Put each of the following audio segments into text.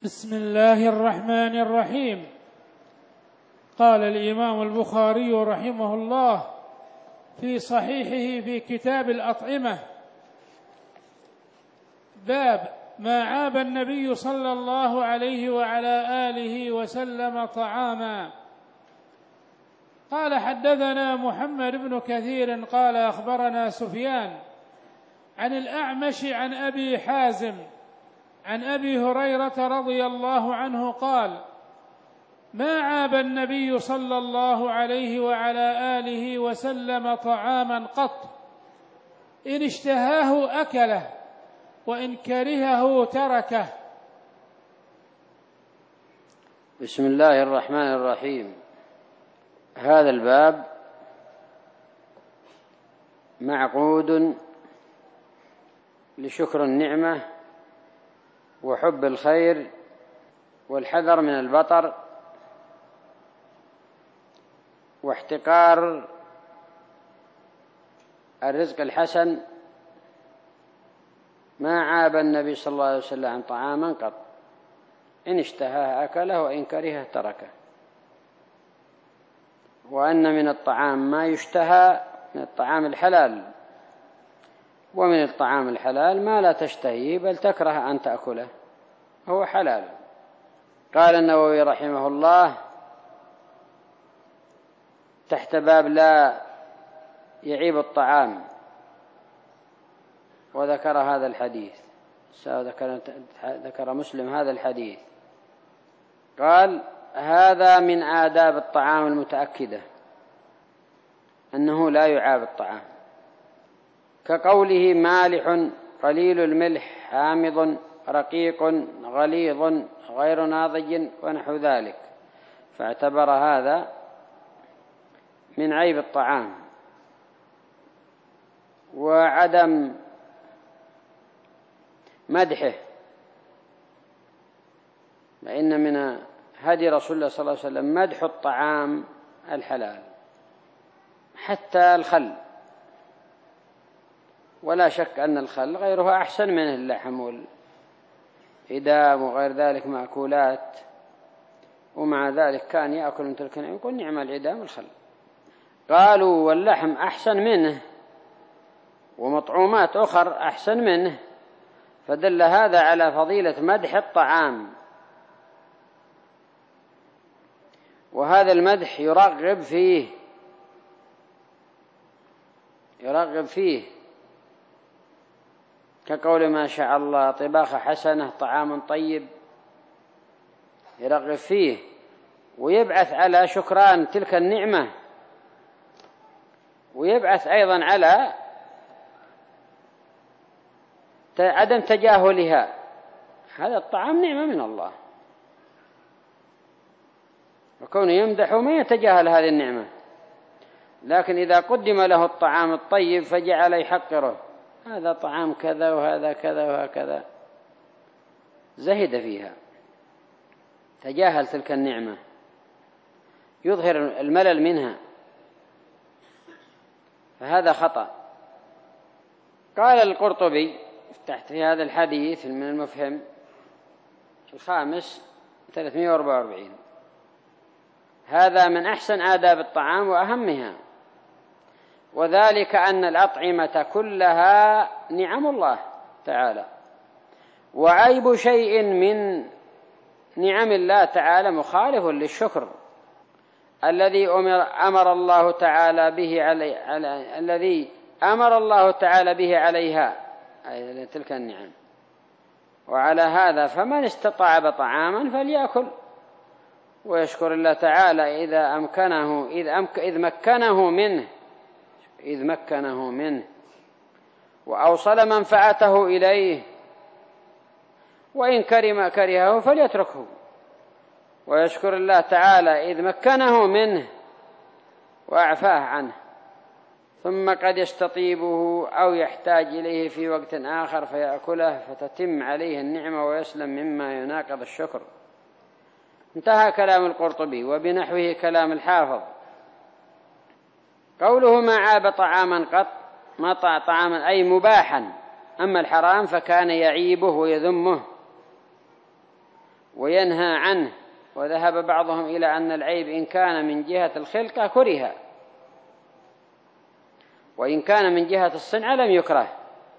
بسم الله الرحمن الرحيم. قال الإمام البخاري رحمه الله في صحيحه في كتاب الأطعمة: باب ما عاب النبي صلى الله عليه وعلى آله وسلم طعاما. قال: حدثنا محمد بن كثير قال أخبرنا سفيان عن الأعمش عن أبي حازم عن أبي هريرة رضي الله عنه قال: ما عاب النبي صلى الله عليه وعلى آله وسلم طعاما قط، إن اشتهاه أكله وإن كرهه تركه. بسم الله الرحمن الرحيم. هذا الباب معقود لشكر النعمة وحب الخير والحذر من البطر واحتقار الرزق الحسن. ما عاب النبي صلى الله عليه وسلم عن طعاما قط، إن اشتهاه أكله وإن كرهه تركه. وأن من الطعام ما يشتهى من الطعام الحلال، ومن الطعام الحلال ما لا تشتهيه بل تكره أن تأكله، هو حلال. قال النووي رحمه الله تحت باب لا يعيب الطعام، وذكر هذا الحديث، ذكر مسلم هذا الحديث. قال: هذا من آداب الطعام المتأكدة، أنه لا يعاب الطعام، كقوله: مالح قليل الملح حامض رقيق غليظ غير ناضج ونحو ذلك، فاعتبر هذا من عيب الطعام. وعدم مدحه، لأن من هدي رسول الله صلى الله عليه وسلم مدح الطعام الحلال حتى الخل، ولا شك أن الخل غيره أحسن منه، اللحم والإدام وغير ذلك مأكولات، ومع ذلك كان يأكل من تلك النعم يقول: نعم الإدام الخل. قالوا: واللحم أحسن منه ومطعومات أخر أحسن منه، فدل هذا على فضيلة مدح الطعام. وهذا المدح يرغب فيه كقول: ما شاء الله طباخ حسنة طعام طيب، يرغب فيه ويبعث على شكران تلك النعمة، ويبعث أيضا على عدم تجاهلها. هذا الطعام نعمة من الله، وكونه يمدح ما يتجاهل هذه النعمة. لكن إذا قدم له الطعام الطيب فجعل يحقره: هذا طعام كذا وهذا كذا وهكذا، زهد فيها، تجاهل تلك النعمة، يظهر الملل منها، فهذا خطأ. قال القرطبي تحت في هذا الحديث من المفهم الخامس 344: هذا من أحسن آداب الطعام وأهمها، وذلك أن الأطعمة كلها نعم الله تعالى، وعيب شيء من نعم الله تعالى مخالف للشكر الذي أمر الله تعالى به عليها، أي تلك النعم. وعلى هذا فمن استطعب طعاما فليأكل ويشكر الله تعالى إذ مكنه منه وأوصل منفعته إليه، وإن كرهه فليتركه ويشكر الله تعالى إذ مكنه منه وأعفاه عنه، ثم قد يستطيبه أو يحتاج إليه في وقت آخر فيأكله فتتم عليه النعمة ويسلم مما يناقض الشكر. انتهى كلام القرطبي، وبنحوه كلام الحافظ. قوله: ما عاب طعاما قط، ما طعاما أي مباحا، أما الحرام فكان يعيبه ويذمه. وينهى عنه. وذهب بعضهم إلى أن العيب إن كان من جهة الخلقة كره، وإن كان من جهة الصنعة لم يكره.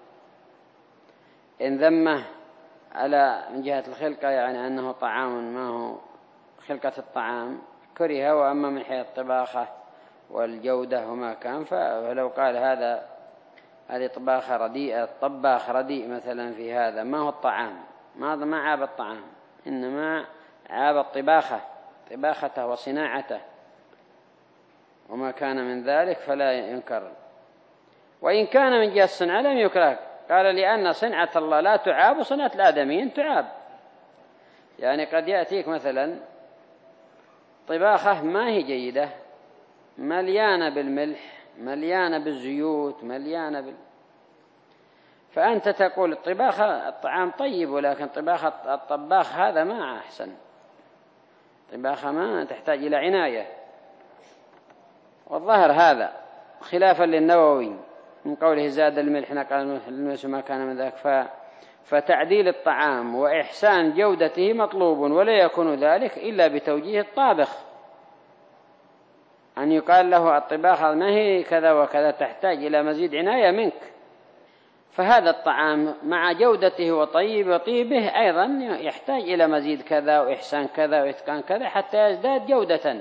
إن ذمه على من جهة الخلقة يعني أنه طعام ما هو خلقة الطعام كره، وأما من حيث الطباخة والجودة وما كان، فلو قال هذه طباخة رديئة، الطباخ رديء مثلا في هذا، ما هو الطعام، ما عاب الطعام، إنما عاب طباخته وصناعته وما كان من ذلك فلا ينكر. وإن كان من جهة الصنعة لم يكره، قال لأن صنعة الله لا تعاب وصنعة الآدميين تعاب. يعني قد يأتيك مثلا طباخة ما هي جيدة، مليانة بالملح، مليانة بالزيوت، فأنت تقول الطعام طيب، ولكن طباخة الطباخ هذا ما أحسن، طباخة ما تحتاج إلى عناية. والظهر هذا خلافا للنووي من قوله زاد الملح نقل الملح ما كان من ذاك، فتعديل الطعام وإحسان جودته مطلوب، ولا يكون ذلك إلا بتوجيه الطابخ، أن يقال له الطباخة ما هي كذا وكذا، تحتاج إلى مزيد عناية منك. فهذا الطعام مع جودته وطيبه أيضا يحتاج إلى مزيد كذا وإحسان كذا وإتقان كذا حتى يزداد جودة.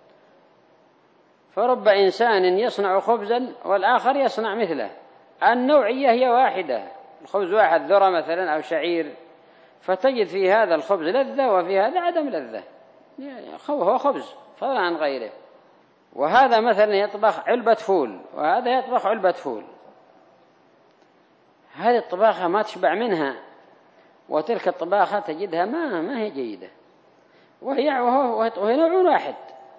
فرب إنسان يصنع خبزا والآخر يصنع مثله، النوعية هي واحدة، الخبز واحد ذرة مثلا أو شعير، فتجد في هذا الخبز لذة وفي هذا عدم لذة، هو خبز فضلا عن غيره. وهذا مثلا يطبخ علبة فول وهذا يطبخ علبة فول، هذه الطباخة ما تشبع منها، وتلك الطباخة تجدها ما هي جيدة، وهي نوع واحد.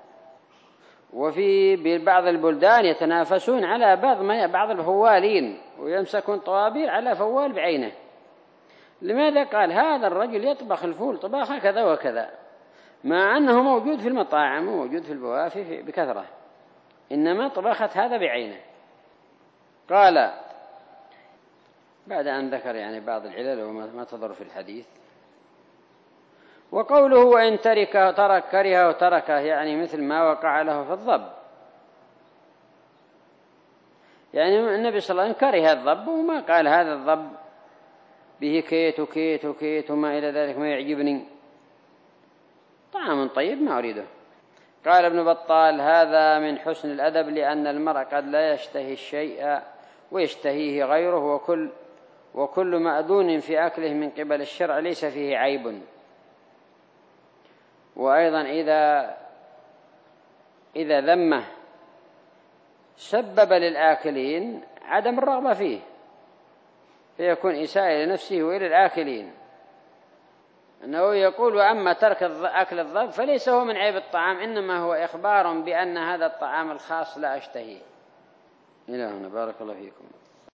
وفي بعض البلدان يتنافسون على بعض الفوالين ويمسكون طوابير على فوال بعينه. لماذا؟ قال هذا الرجل يطبخ الفول طباخة كذا وكذا، مع أنه موجود في المطاعم وموجود في البوافي بكثرة، إنما طبخت هذا بعينه. قال بعد أن ذكر يعني بعض العلل وما تضر في الحديث. وقوله وإن كره وتركه، يعني مثل ما وقع له في الضب، يعني النبي صلى الله عليه وسلم كره الضب وما قال هذا الضب به كيت وكيت وكيت وما إلى ذلك ما يعجبني، طعام طيب ما أريده. قال ابن بطال هذا من حسن الأدب، لأن المرء قد لا يشتهي الشيء ويشتهيه غيره، وكل مأذون في أكله من قبل الشرع ليس فيه عيب. وأيضا إذا ذمه سبب للآكلين عدم الرغبة فيه، فيكون إساءة لنفسه وإلى الآكلين. أنه يقول وأما ترك أكل الضب فليس هو من عيب الطعام، إنما هو إخبار بأن هذا الطعام الخاص لا أشتهيه. إلى هنا بارك الله فيكم.